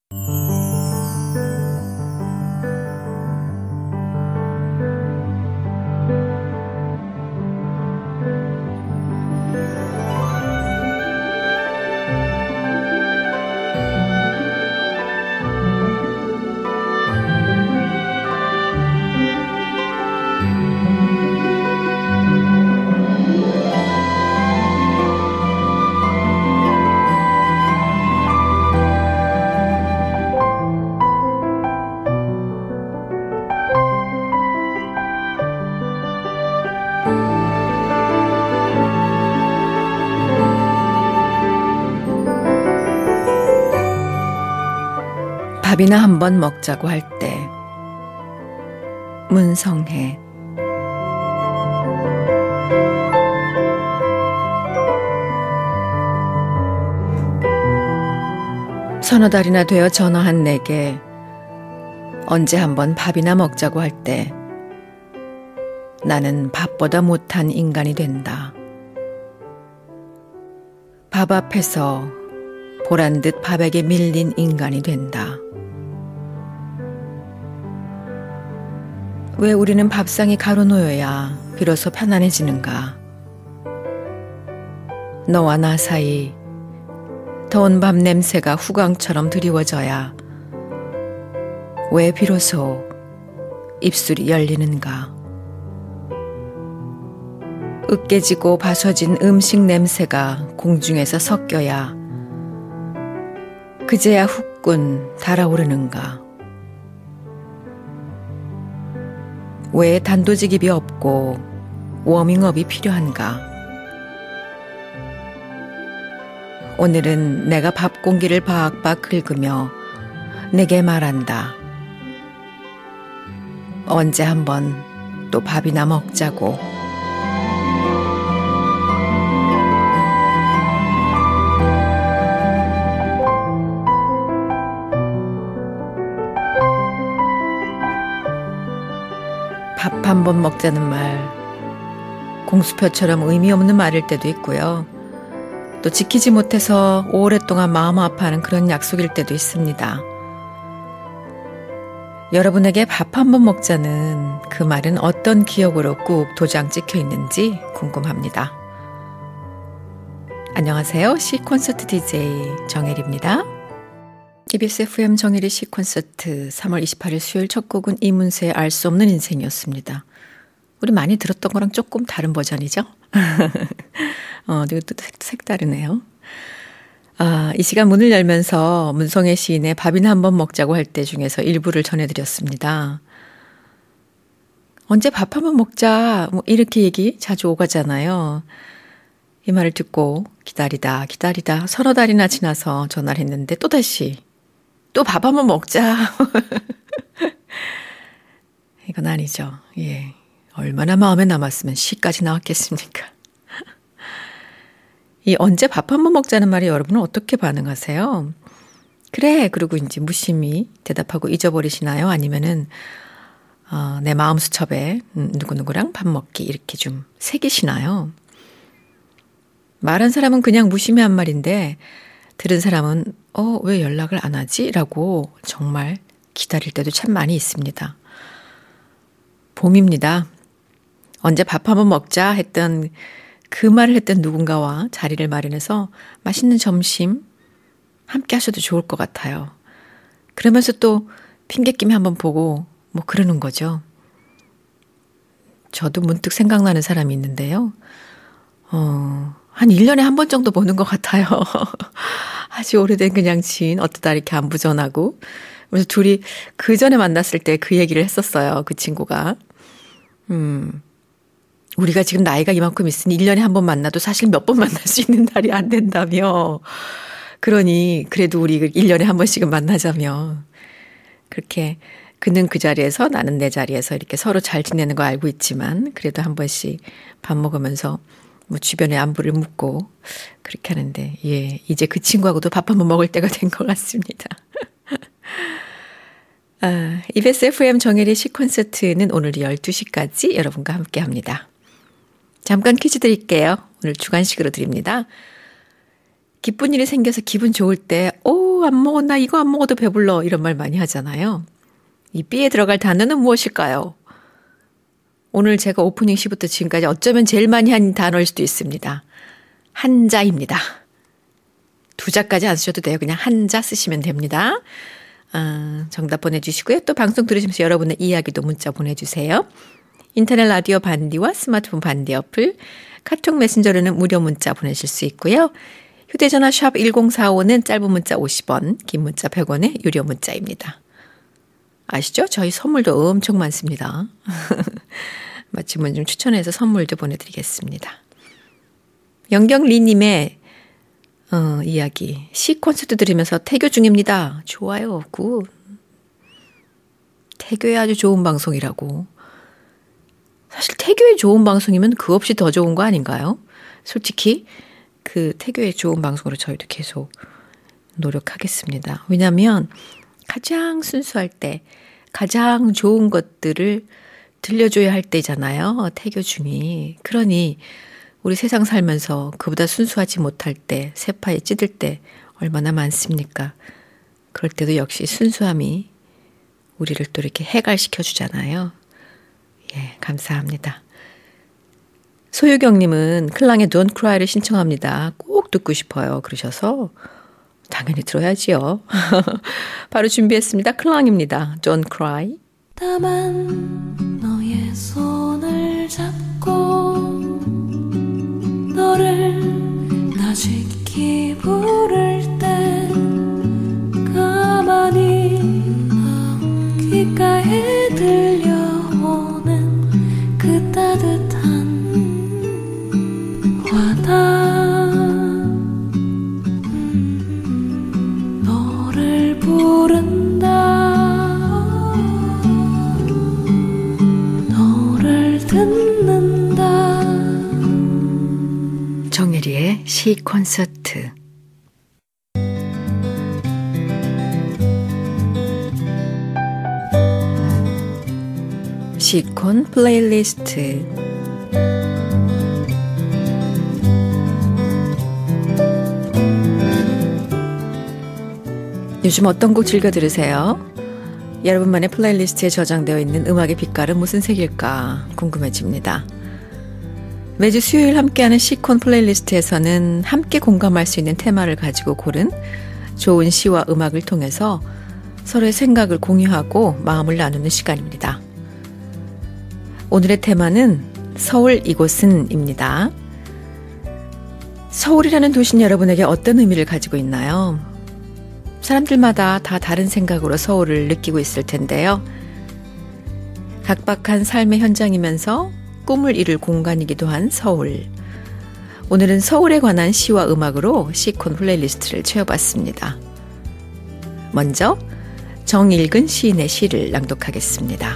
밥이나 한번 먹자고 할 때 문성혜. 서너 달이나 되어 전화한 내게 언제 한번 밥이나 먹자고 할 때 나는 밥보다 못한 인간이 된다. 밥 앞에서 보란듯 밥에게 밀린 인간이 된다. 왜 우리는 밥상이 가로놓여야 비로소 편안해지는가? 너와 나 사이 더운 밥 냄새가 후광처럼 드리워져야 왜 비로소 입술이 열리는가? 으깨지고 바서진 음식 냄새가 공중에서 섞여야 그제야 후끈 달아오르는가? 왜 단도직입이 없고 워밍업이 필요한가? 오늘은 내가 밥 공기를 박박 긁으며 내게 말한다. 언제 한번 또 밥이나 먹자고. 밥 한 번 먹자는 말, 공수표처럼 의미 없는 말일 때도 있고요. 또 지키지 못해서 오랫동안 마음 아파하는 그런 약속일 때도 있습니다. 여러분에게 밥 한 번 먹자는 그 말은 어떤 기억으로 꾹 도장 찍혀 있는지 궁금합니다. 안녕하세요. 시콘서트 DJ 정혜리입니다. KBS FM 정혜리 시콘서트 3월 28일 수요일 첫 곡은 이문세의 알 수 없는 인생이었습니다. 우리 많이 들었던 거랑 조금 다른 버전이죠? 이것도 색다르네요. 이 시간 문을 열면서 문성혜 시인의 밥이나 한번 먹자고 할 때 중에서 일부를 전해드렸습니다. 언제 밥 한번 먹자 이렇게 얘기 자주 오가잖아요. 이 말을 듣고 기다리다 서너 달이나 지나서 전화를 했는데 또다시 또 밥 한번 먹자. 이건 아니죠. 예, 얼마나 마음에 남았으면 시까지 나왔겠습니까? 이 언제 밥 한번 먹자는 말이 여러분은 어떻게 반응하세요? 그래, 그리고 이제 무심히 대답하고 잊어버리시나요? 아니면은 내 마음 수첩에 누구누구랑 밥 먹기 이렇게 좀 새기시나요? 말한 사람은 그냥 무심히 한 말인데 들은 사람은 왜 연락을 안 하지? 라고 정말 기다릴 때도 참 많이 있습니다. 봄입니다. 언제 밥 한번 먹자 했던 그 말을 했던 누군가와 자리를 마련해서 맛있는 점심 함께 하셔도 좋을 것 같아요. 그러면서 또 핑계김에 한번 보고 뭐 그러는 거죠. 저도 문득 생각나는 사람이 있는데요. 한 1년에 한 번 정도 보는 것 같아요. 아주 오래된 그냥 지인, 어쩌다 이렇게 안부 전하고. 그래서 둘이 그 전에 만났을 때 그 얘기를 했었어요. 그 친구가. 우리가 지금 나이가 이만큼 있으니 1년에 한 번 만나도 사실 몇 번 만날 수 있는 날이 안 된다며. 그러니 그래도 우리 1년에 한 번씩은 만나자며. 그렇게 그는 그 자리에서 나는 내 자리에서 이렇게 서로 잘 지내는 거 알고 있지만 그래도 한 번씩 밥 먹으면서 뭐 주변에 안부를 묻고 그렇게 하는데, 예, 이제 그 친구하고도 밥 한번 먹을 때가 된 것 같습니다. EBS FM 정혜리 시콘서트는 오늘 12시까지 여러분과 함께 합니다. 잠깐 퀴즈 드릴게요. 오늘 주관식으로 드립니다. 기쁜 일이 생겨서 기분 좋을 때, 안 먹었나? 이거 안 먹어도 배불러. 이런 말 많이 하잖아요. 이 B에 들어갈 단어는 무엇일까요? 오늘 제가 오프닝 시부터 지금까지 어쩌면 제일 많이 한 단어일 수도 있습니다. 한자입니다. 두 자까지 안 쓰셔도 돼요. 그냥 한자 쓰시면 됩니다. 정답 보내주시고요. 또 방송 들으시면서 여러분의 이야기도 문자 보내주세요. 인터넷 라디오 반디와 스마트폰 반디 어플, 카톡 메신저로는 무료 문자 보내실 수 있고요. 휴대전화 샵 1045는 짧은 문자 50원, 긴 문자 100원의 유료 문자입니다. 아시죠? 저희 선물도 엄청 많습니다. 마침은 좀 추천해서 선물도 보내드리겠습니다. 영경리님의 이야기. 시 콘서트 들으면서 태교 중입니다. 좋아요. 굿. 태교에 아주 좋은 방송이라고. 사실 태교에 좋은 방송이면 그 없이 더 좋은 거 아닌가요? 솔직히 그 태교에 좋은 방송으로 저희도 계속 노력하겠습니다. 왜냐하면 가장 순수할 때 가장 좋은 것들을 들려줘야 할 때잖아요. 태교 중이. 그러니 우리 세상 살면서 그보다 순수하지 못할 때, 세파에 찌들 때 얼마나 많습니까? 그럴 때도 역시 순수함이 우리를 또 이렇게 해갈시켜 주잖아요. 예, 감사합니다. 소유경님은 클랑의 Don't Cry를 신청합니다. 꼭 듣고 싶어요. 그러셔서 당연히 들어야지요. 바로 준비했습니다. 클랑입니다. Don't Cry. 다만 너의 손을 잡고 너를 나지키 부를 때 가만히 귓가에 들려오는 그 따뜻한 너를 부른다 너를 듣는다 정혜리의 시 콘서트. 시콘 플레이리스트. 요즘 어떤 곡 즐겨 들으세요? 여러분만의 플레이리스트에 저장되어 있는 음악의 빛깔은 무슨 색일까 궁금해집니다. 매주 수요일 함께하는 시콘 플레이리스트에서는 함께 공감할 수 있는 테마를 가지고 고른 좋은 시와 음악을 통해서 서로의 생각을 공유하고 마음을 나누는 시간입니다. 오늘의 테마는 서울 이곳은입니다. 서울이라는 도시는 여러분에게 어떤 의미를 가지고 있나요? 사람들마다 다 다른 생각으로 서울을 느끼고 있을 텐데요. 각박한 삶의 현장이면서 꿈을 이룰 공간이기도 한 서울. 오늘은 서울에 관한 시와 음악으로 시콘 플레이리스트를 채워봤습니다. 먼저 정일근 시인의 시를 낭독하겠습니다.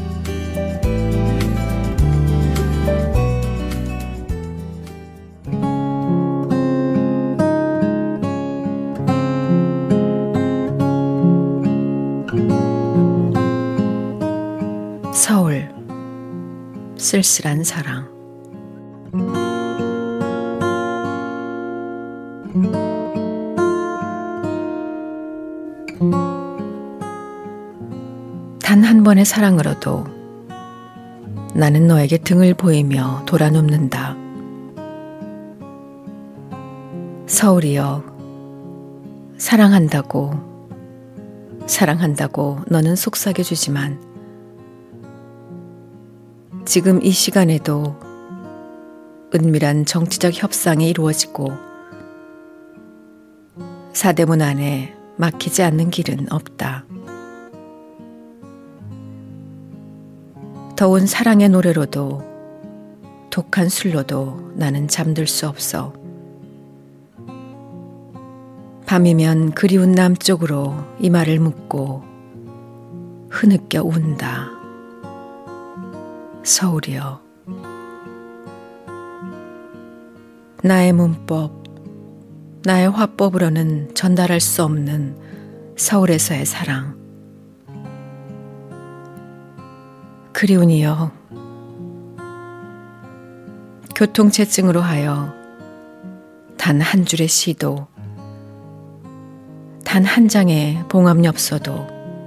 서울, 쓸쓸한 사랑. 단 한 번의 사랑으로도 나는 너에게 등을 보이며 돌아눕는다. 서울이여, 사랑한다고 너는 속삭여주지만 지금 이 시간에도 은밀한 정치적 협상이 이루어지고 사대문 안에 막히지 않는 길은 없다. 더운 사랑의 노래로도 독한 술로도 나는 잠들 수 없어. 밤이면 그리운 남쪽으로 이마를 묻고 흐느껴 운다. 서울이여, 나의 문법, 나의 화법으로는 전달할 수 없는 서울에서의 사랑. 그리운이여, 교통체증으로 하여 단 한 줄의 시도 단 한 장의 봉합엽서도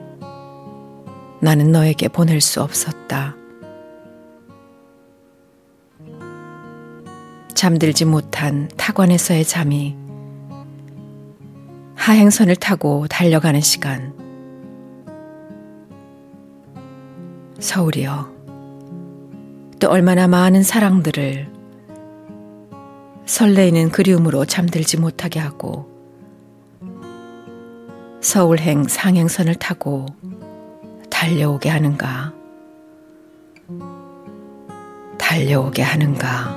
나는 너에게 보낼 수 없었다. 잠들지 못한 타관에서의 잠이 하행선을 타고 달려가는 시간. 서울이여, 또 얼마나 많은 사랑들을 설레이는 그리움으로 잠들지 못하게 하고 서울행 상행선을 타고 달려오게 하는가, 달려오게 하는가.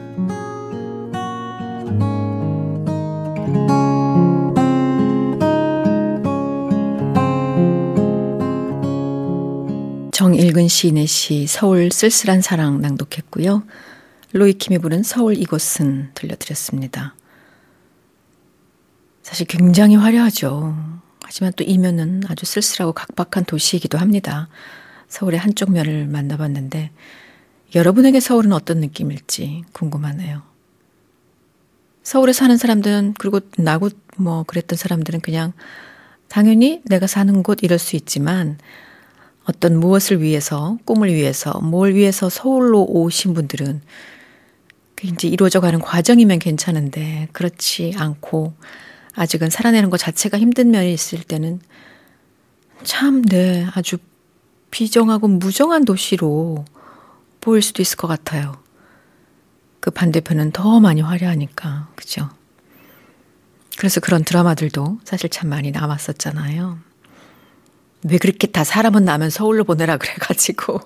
정일근 시인의 시 서울 쓸쓸한 사랑 낭독했고요. 로이킴이 부른 서울 이곳은 들려드렸습니다. 사실 굉장히 화려하죠. 하지만 또 이면은 아주 쓸쓸하고 각박한 도시이기도 합니다. 서울의 한쪽 면을 만나봤는데 여러분에게 서울은 어떤 느낌일지 궁금하네요. 서울에 사는 사람들은, 그리고 나고 뭐 그랬던 사람들은 그냥 당연히 내가 사는 곳 이럴 수 있지만 어떤 무엇을 위해서, 꿈을 위해서, 뭘 위해서 서울로 오신 분들은 그게 이제 이루어져가는 과정이면 괜찮은데 그렇지 않고 아직은 살아내는 것 자체가 힘든 면이 있을 때는 참 아주 비정하고 무정한 도시로 보일 수도 있을 것 같아요. 그 반대편은 더 많이 화려하니까, 그죠? 그래서 그런 드라마들도 사실 참 많이 남았었잖아요. 왜 그렇게 다 사람은 나면 서울로 보내라 그래가지고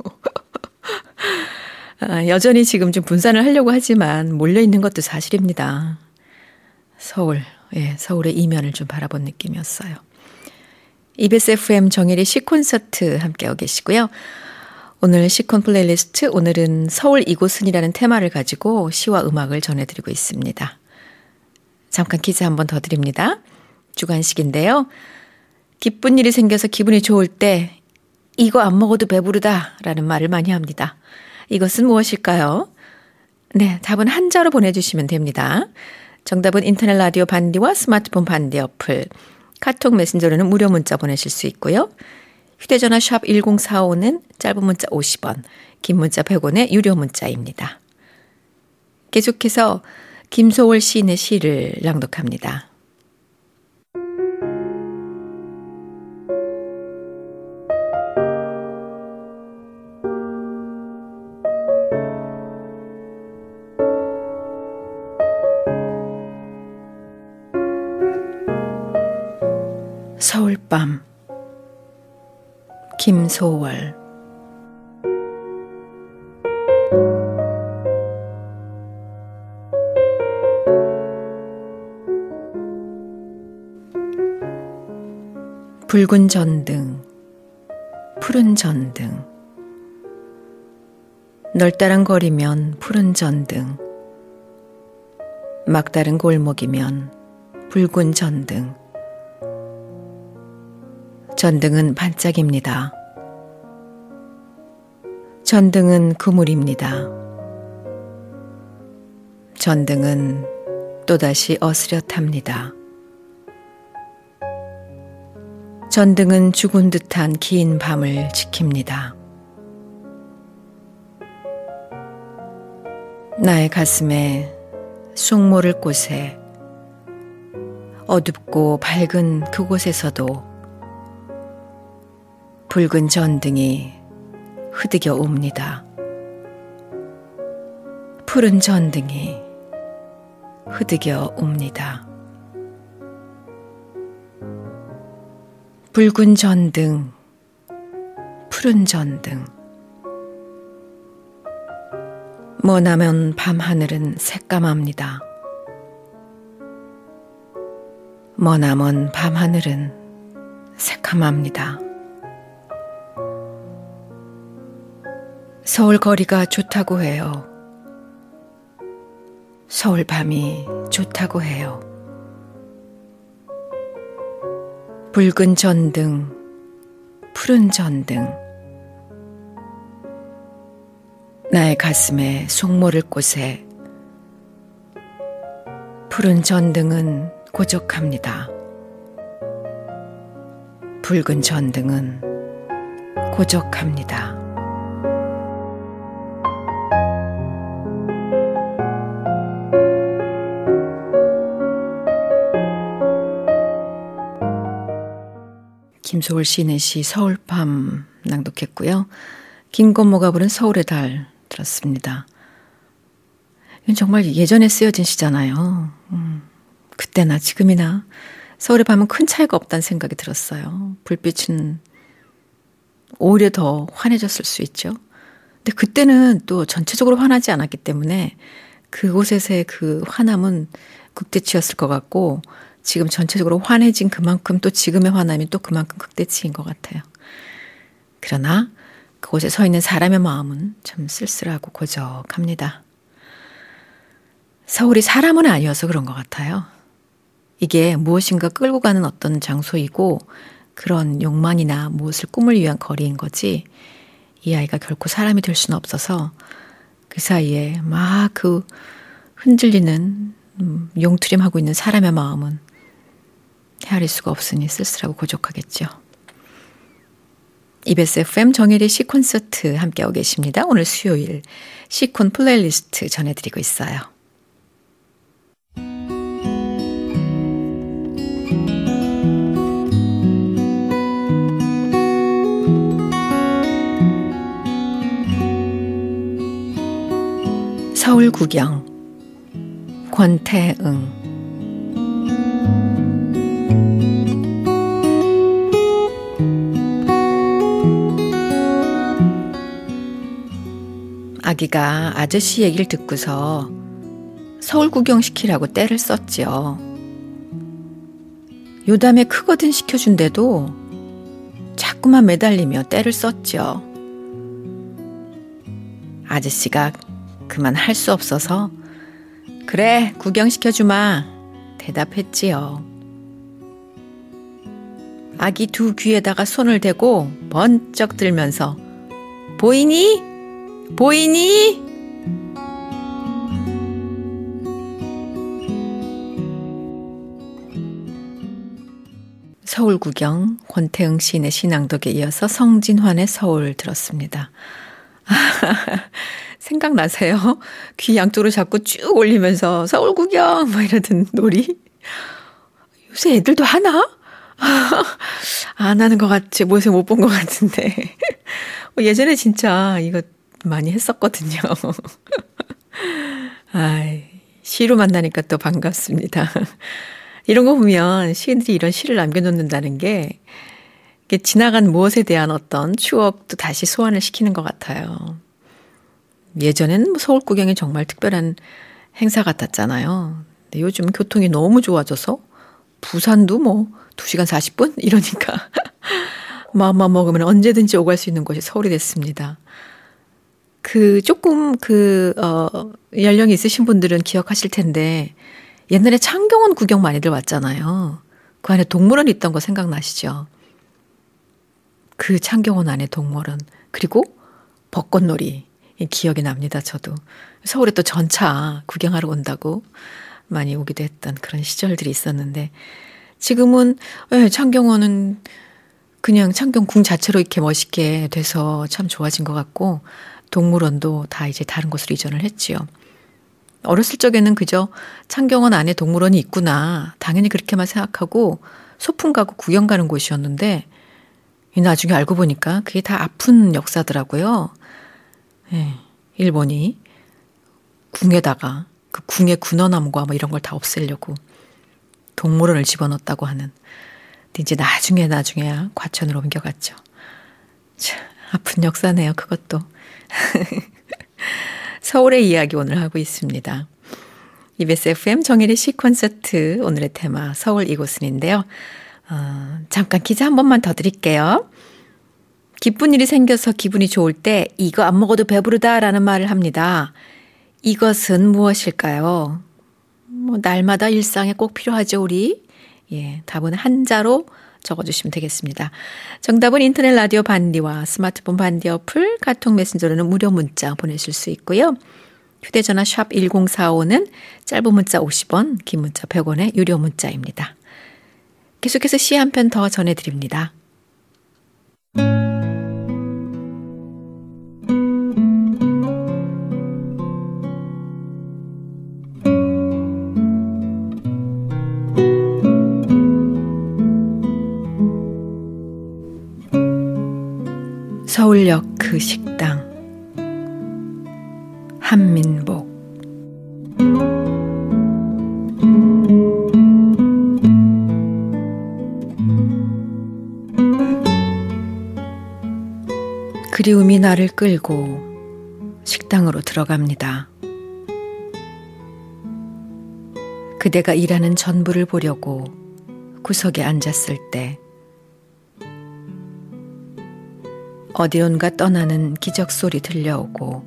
여전히 지금 좀 분산을 하려고 하지만 몰려있는 것도 사실입니다. 서울, 서울의 이면을 좀 바라본 느낌이었어요. EBS FM 정일의 시콘서트 함께하고 계시고요. 오늘 시콘 플레이리스트, 오늘은 서울 이곳은이라는 테마를 가지고 시와 음악을 전해드리고 있습니다. 잠깐 퀴즈 한 번 더 드립니다. 주관식인데요. 기쁜 일이 생겨서 기분이 좋을 때 이거 안 먹어도 배부르다 라는 말을 많이 합니다. 이것은 무엇일까요? 네, 답은 한자로 보내주시면 됩니다. 정답은 인터넷 라디오 반디와 스마트폰 반디 어플, 카톡 메신저로는 무료 문자 보내실 수 있고요. 휴대전화 샵 1045는 짧은 문자 50원, 긴 문자 100원의 유료 문자입니다. 계속해서 김소월 시인의 시를 낭독합니다. 서울밤, 김소월. 붉은 전등, 푸른 전등. 널따랑거리면 푸른 전등, 막다른 골목이면 붉은 전등. 전등은 반짝입니다. 전등은 그물입니다. 전등은 또다시 어스렷합니다. 전등은 죽은 듯한 긴 밤을 지킵니다. 나의 가슴에 쑥 모를 곳에, 어둡고 밝은 그곳에서도 붉은 전등이 흐드겨 옵니다. 푸른 전등이 흐드겨 옵니다. 붉은 전등, 푸른 전등. 머나먼 밤하늘은 새까맣니다. 머나먼 밤하늘은 새카맣니다. 서울 거리가 좋다고 해요. 서울 밤이 좋다고 해요. 붉은 전등, 푸른 전등. 나의 가슴에 속 모를 곳에 푸른 전등은 고적합니다. 붉은 전등은 고적합니다. 김소월 시인의 시 서울밤 낭독했고요. 김건모가 부른 서울의 달 들었습니다. 이건 정말 예전에 쓰여진 시잖아요. 그때나 지금이나 서울의 밤은 큰 차이가 없다는 생각이 들었어요. 불빛은 오히려 더 환해졌을 수 있죠. 근데 그때는 또 전체적으로 환하지 않았기 때문에 그곳에서의 그 환함은 극대치였을 것 같고 지금 전체적으로 환해진 그만큼 또 지금의 환함이 또 그만큼 극대치인 것 같아요. 그러나 그곳에 서 있는 사람의 마음은 참 쓸쓸하고 고적합니다. 서울이 사람은 아니어서 그런 것 같아요. 이게 무엇인가 끌고 가는 어떤 장소이고 그런 욕망이나 무엇을 꿈을 위한 거리인 거지 이 아이가 결코 사람이 될 수는 없어서 그 사이에 막 그 흔들리는 용투림하고 있는 사람의 마음은 헤아릴 수가 없으니 쓸쓸하고 고적하겠죠. EBS FM 정혜리 시 콘서트 함께하고 계십니다. 오늘 수요일 시콘 플레이리스트 전해드리고 있어요. 서울 구경 권태응. 아기가 아저씨 얘기를 듣고서 서울 구경시키라고 떼를 썼지요. 요담에 크거든 시켜준데도 자꾸만 매달리며 떼를 썼죠. 아저씨가 그만 할 수 없어서 그래 구경시켜주마 대답했지요. 아기 두 귀에다가 손을 대고 번쩍 들면서 보이니? 보이니? 서울 구경 권태응 시인의 시낭독에 이어서 성진환의 서울 들었습니다. 생각나세요? 귀 양쪽으로 자꾸 쭉 올리면서 서울 구경 막 이러던 놀이. 요새 애들도 하나? 안 하는 것 같지. 뭐새 못 본 것 같은데. 예전에 진짜 이거 많이 했었거든요. 아이, 시로 만나니까 또 반갑습니다. 이런 거 보면 시인들이 이런 시를 남겨놓는다는 게 지나간 무엇에 대한 어떤 추억도 다시 소환을 시키는 것 같아요. 예전에는 뭐 서울 구경이 정말 특별한 행사 같았잖아요. 근데 요즘 교통이 너무 좋아져서 부산도 뭐 2시간 40분? 이러니까 마음만 먹으면 언제든지 오갈 수 있는 곳이 서울이 됐습니다. 조금 연령이 있으신 분들은 기억하실 텐데 옛날에 창경원 구경 많이들 왔잖아요. 그 안에 동물원 있던 거 생각나시죠? 그 창경원 안에 동물원 그리고 벚꽃놀이 기억이 납니다. 저도 서울에 또 전차 구경하러 온다고 많이 오기도 했던 그런 시절들이 있었는데 지금은 창경원은 그냥 창경궁 자체로 이렇게 멋있게 돼서 참 좋아진 것 같고 동물원도 다 이제 다른 곳으로 이전을 했지요. 어렸을 적에는 그저 창경원 안에 동물원이 있구나 당연히 그렇게만 생각하고 소풍 가고 구경 가는 곳이었는데 나중에 알고 보니까 그게 다 아픈 역사더라고요. 일본이 궁에다가 그 궁의 군어나무와 뭐 이런 걸 다 없애려고 동물원을 집어넣었다고 하는. 근데 이제 나중에야 과천으로 옮겨갔죠. 참, 아픈 역사네요, 그것도. 서울의 이야기 오늘 하고 있습니다. EBS FM 정일의 시 콘서트 오늘의 테마 서울 이곳은인데요. 잠깐 퀴즈 한 번만 더 드릴게요. 기쁜 일이 생겨서 기분이 좋을 때 이거 안 먹어도 배부르다라는 말을 합니다. 이것은 무엇일까요? 날마다 일상에 꼭 필요하죠, 우리. 답은 한자로 적어주시면 되겠습니다. 정답은 인터넷 라디오 반디와 스마트폰 반디 어플, 카톡 메신저로는 무료 문자 보내실 수 있고요. 휴대전화 샵 1045는 짧은 문자 50원, 긴 문자 100원의 유료 문자입니다. 계속해서 시 한 편 더 전해드립니다. 서울역 그 식당. 한민복. 그리움이 나를 끌고 식당으로 들어갑니다. 그대가 일하는 전부를 보려고 구석에 앉았을 때 어디론가 떠나는 기적 소리 들려오고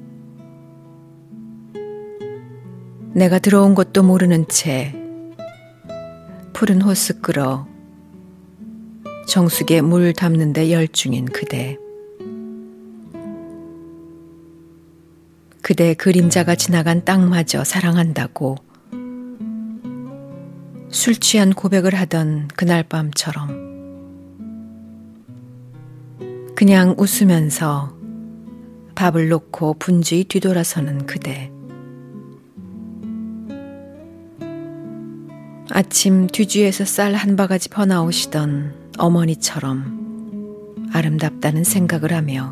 내가 들어온 것도 모르는 채 푸른 호스 끌어 정수기에 물 담는 데 열중인 그대. 그대의 그림자가 지나간 땅마저 사랑한다고 술 취한 고백을 하던 그날 밤처럼 그냥 웃으면서 밥을 놓고 분주히 뒤돌아서는 그대. 아침 뒤주에서 쌀 한 바가지 퍼나오시던 어머니처럼 아름답다는 생각을 하며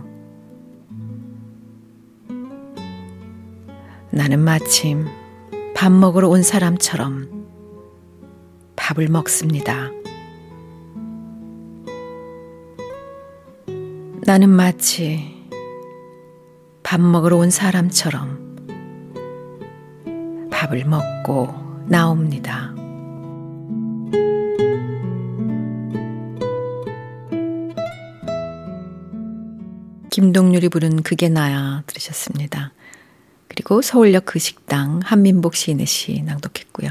나는 마침 밥 먹으러 온 사람처럼 밥을 먹습니다. 나는 마치 밥 먹으러 온 사람처럼 밥을 먹고 나옵니다. 김동률이 부른 그게 나야 들으셨습니다. 그리고 서울역 그 식당 한민복 시인의 시 낭독했고요.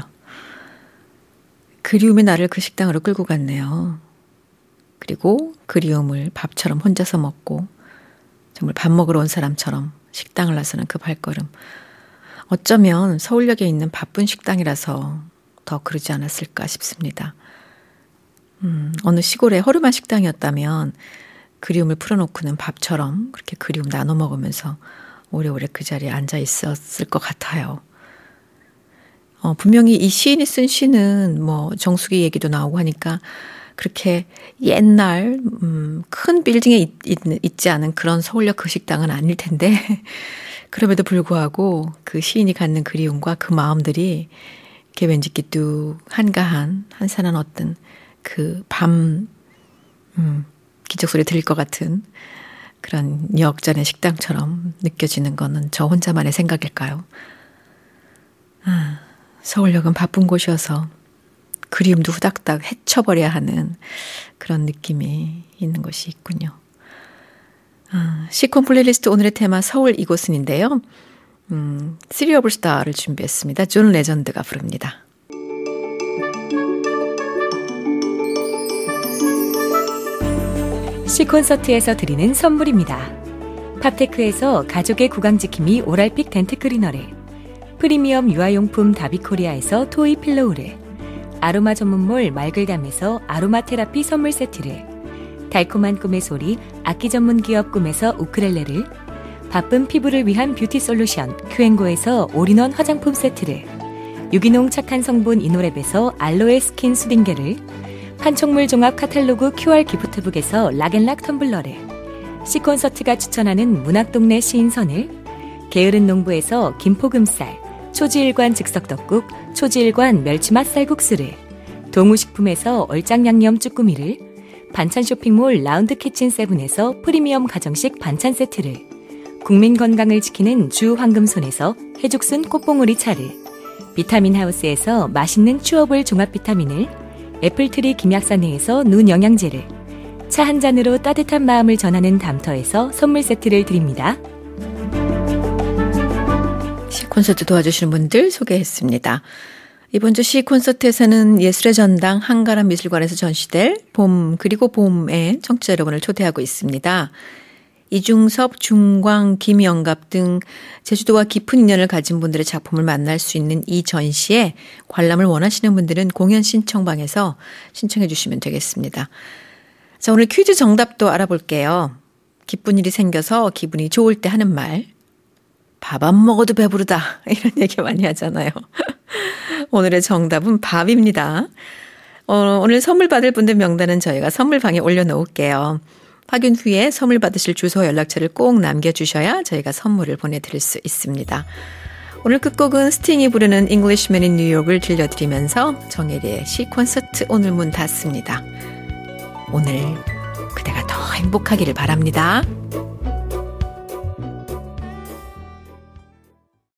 그리움이 나를 그 식당으로 끌고 갔네요. 그리고 그리움을 밥처럼 혼자서 먹고 정말 밥 먹으러 온 사람처럼 식당을 나서는 그 발걸음. 어쩌면 서울역에 있는 바쁜 식당이라서 더 그러지 않았을까 싶습니다. 어느 시골의 허름한 식당이었다면 그리움을 풀어놓고는 밥처럼 그렇게 그리움 나눠 먹으면서 오래오래 그 자리에 앉아 있었을 것 같아요. 분명히 이 시인이 쓴 시는 뭐 정수기 얘기도 나오고 하니까 그렇게 옛날 큰 빌딩에 있지 않은 그런 서울역 그 식당은 아닐 텐데 그럼에도 불구하고 그 시인이 갖는 그리움과 그 마음들이 이렇게 왠지 끼뚝 한가한 한산한 어떤 그 밤 기적소리 들릴 것 같은 그런 역전의 식당처럼 느껴지는 거는 저 혼자만의 생각일까요? 서울역은 바쁜 곳이어서 그리움도 후닥닥 헤쳐버려야 하는 그런 느낌이 있는 것이 있군요. 시콘 플레이리스트 오늘의 테마 서울 이곳은인데요. City of Star를 준비했습니다. 존 레전드가 부릅니다. 시콘서트에서 드리는 선물입니다. 팝테크에서 가족의 구강지킴이 오랄픽 덴트 클리너를, 프리미엄 유아용품 다비코리아에서 토이 필로우를, 아로마 전문몰 말글담에서 아로마 테라피 선물 세트를, 달콤한 꿈의 소리 악기 전문 기업 꿈에서 우크렐레를, 바쁜 피부를 위한 뷰티 솔루션 큐앤고에서 올인원 화장품 세트를, 유기농 착한 성분 이노랩에서 알로에 스킨 수딩게를, 판촉물 종합 카탈로그 QR 기프트북에서 락앤락 텀블러를, 시콘서트가 추천하는 문학동네 시인선을, 게으른 농부에서 김포금쌀, 초지일관 즉석떡국, 초지일관 멸치맛 쌀국수를, 동우식품에서 얼짱양념 쭈꾸미를, 반찬 쇼핑몰 라운드 키친 세븐에서 프리미엄 가정식 반찬 세트를, 국민 건강을 지키는 주 황금손에서 해죽순 꽃봉오리 차를, 비타민 하우스에서 맛있는 추어볼 종합 비타민을, 애플트리 김약사내에서 눈 영양제를, 차 한 잔으로 따뜻한 마음을 전하는 담터에서 선물 세트를 드립니다. 시콘서트 도와주시는 분들 소개했습니다. 이번 주 시콘서트에서는 예술의 전당 한가람 미술관에서 전시될 봄 그리고 봄에 청취자 여러분을 초대하고 있습니다. 이중섭, 중광, 김영갑 등 제주도와 깊은 인연을 가진 분들의 작품을 만날 수 있는 이 전시에 관람을 원하시는 분들은 공연 신청방에서 신청해 주시면 되겠습니다. 자, 오늘 퀴즈 정답도 알아볼게요. 기쁜 일이 생겨서 기분이 좋을 때 하는 말. 밥 안 먹어도 배부르다. 이런 얘기 많이 하잖아요. 오늘의 정답은 밥입니다. 오늘 선물 받을 분들 명단은 저희가 선물방에 올려놓을게요. 확인 후에 선물 받으실 주소와 연락처를 꼭 남겨주셔야 저희가 선물을 보내드릴 수 있습니다. 오늘 끝곡은 스팅이 부르는 Englishman in New York을 들려드리면서 정혜리의 시 콘서트 오늘 문 닫습니다. 오늘 그대가 더 행복하기를 바랍니다.